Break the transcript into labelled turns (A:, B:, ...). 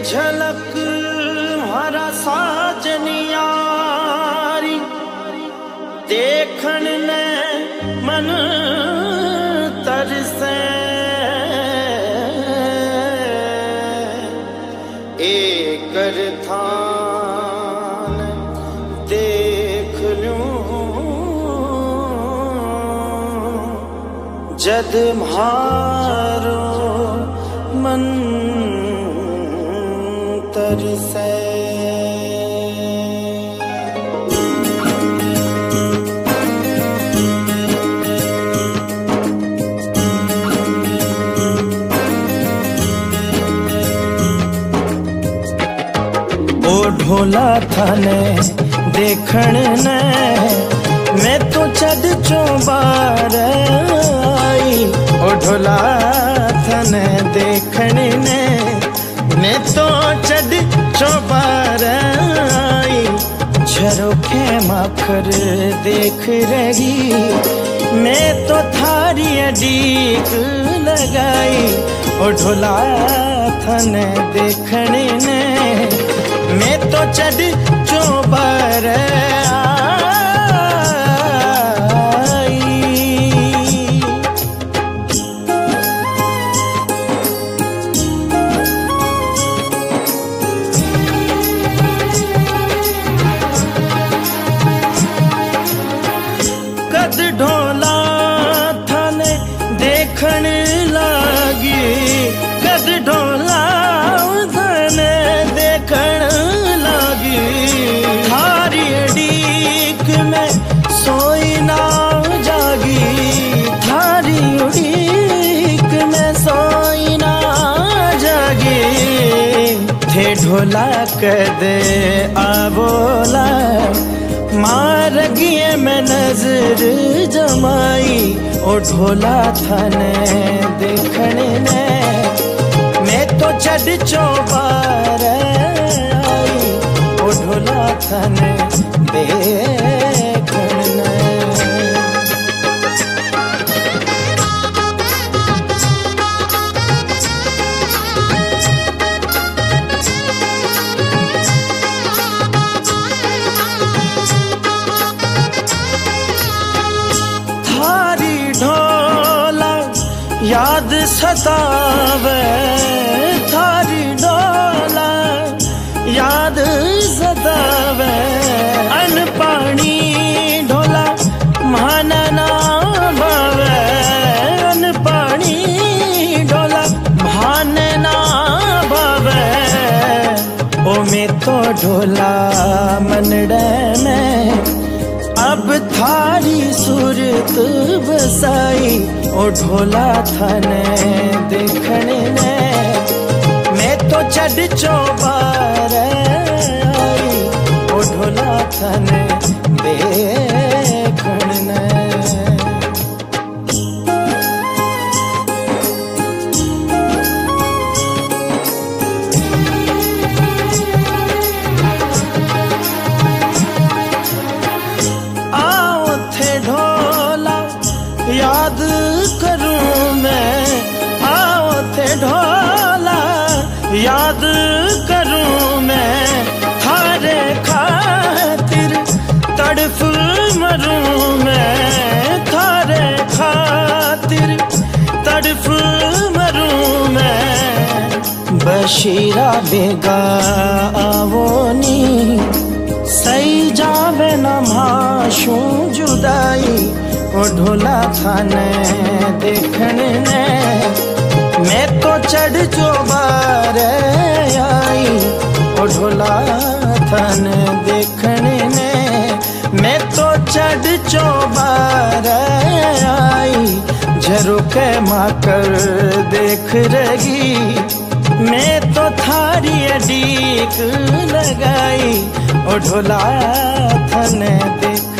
A: झलक हरा साजनियारी देखण ने मन तरसे एकर थान देख लूं जद म्हारो मन तरसे। ओ ढोला थाने देखण ने मैं तो चढ़ चौबार आई। ओ ढोला थाने देखण ने मैं तो चढ़ चौबार आई। झरोखे माखर देख रही मैं तो थारी अडीक लगाई। ओ ढोला थाने देखण ने मैं तो चढ़ चौबार आई। कद ढोला थाने देखण लागी, कद ढोला थाने देखण लागी। थारी अडीक में सोई ना जागी, थारी अडीक में सोई ना जागी। थे ढोला कदे आबोला मार गिए में नजर जमाई। ओ ढोला थाने देखण ने मैं तो चढ़ चौबार आई। ओ ढोला थाने देखण ने याद सतावे, थारी ढोला याद सतावे। अन पानी ढोला मान ना भावे, अन पानी ढोला भान ना भावे। ओ मैं तो ढोला मनड़े में अब थारी सूरत बसाई। ओ ढोला थाने देखण ने मैं तो चढ़ चौबार आई। ओ ढोला थाने देखण ने याद करूं मैं, आओ थे ढोला याद करूं मैं। थारे खातिर तड़फ मरूं मैं, थारे खातिर तड़फ मरूं मैं। बशीरा बेगा आवोनी सही जावे न माशू जुदाई। ओ ढोला थाने देखण ने मैं तो चढ़ चौबार आई। ओ ढोला थाने देखण ने मैं तो चढ़ चौबार आई। झरोखे माकर देख रही मैं तो थारी अडीक लगाई। ओ ढोला थाने देख